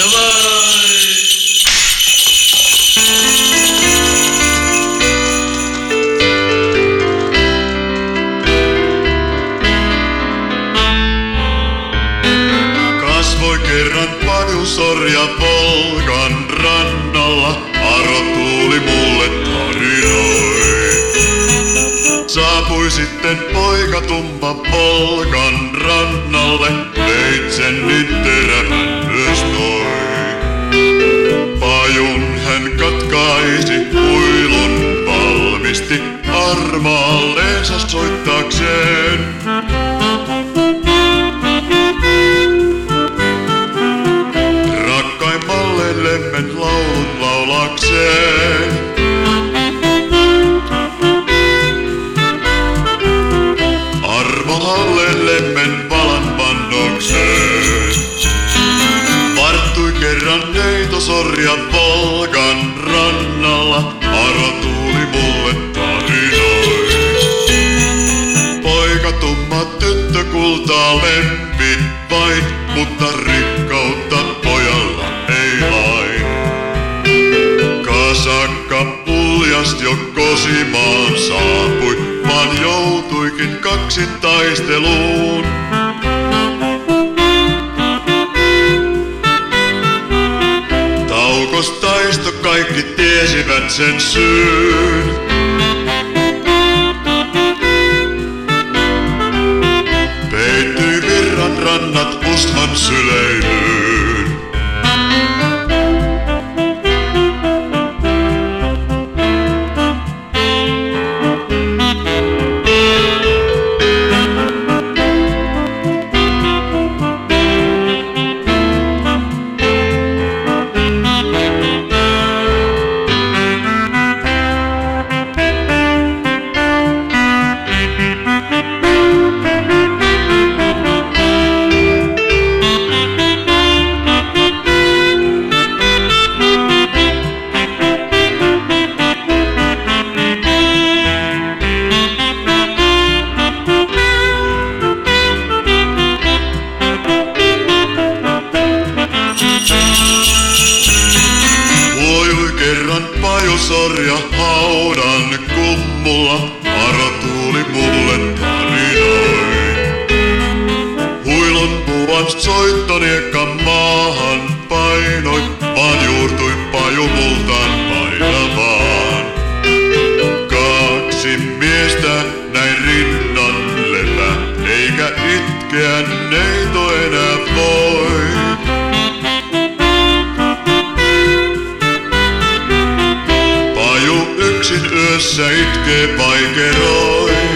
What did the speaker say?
Kasvoi kerran Pajusorja Volgan rannalla, Aro tuuli mulle tarinoi. Saapui sitten poika tumma Volgan rannalle, veitsen niin terävän myös noi. Pajun hän katkaisi, kuilun valmisti, armaalleensa soittaakseen. Rakkaimmalle lemmen laulun laulakseen. Armaalle lemmen valan vannokseen. Varttui kerran neitosorja Volgan rannalla, Aro tuuli mulle tarinoi. Poika tumma tyttö kultaa lempi vain, mutta rikkautta pojalla ei lain. Kasakka puljas jo kosimaan saapui, vaan joutuikin kaksin taisteluun. Taukostaisto kaikki tiesivät sen syyn. Peittyi virran rannat mustan syleilyyn. Kerran Pajusorja haudan kummulla, Aro tuuli mulle tarinoi. Huilon puvan soittoniekka maahan painoi, vaan juurtui paju multaan painavaan. Kaksi miestä näin rinnan lepä, eikä itkeä neito enää voi. Yksin yössä itkee vaikeroin.